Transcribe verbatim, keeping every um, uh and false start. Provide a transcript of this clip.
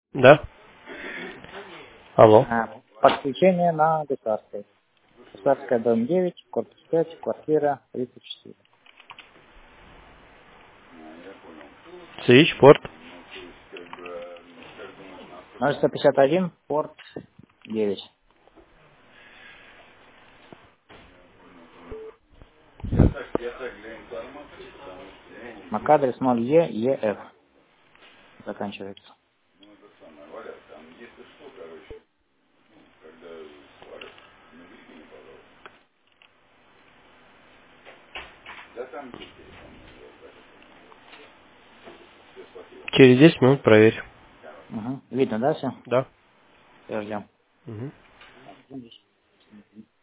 Да. Алло. А, Подключение на Гусарской. Гусарская, дом девять, корпус пять, квартира тридцать четыре. Switch, порт. ноль сто пятьдесят один, порт девять. MAC-адрес ноль Е, ЕФ заканчивается. Через десять минут проверь. Угу. Видно, да, все? Да. Ждем. Угу.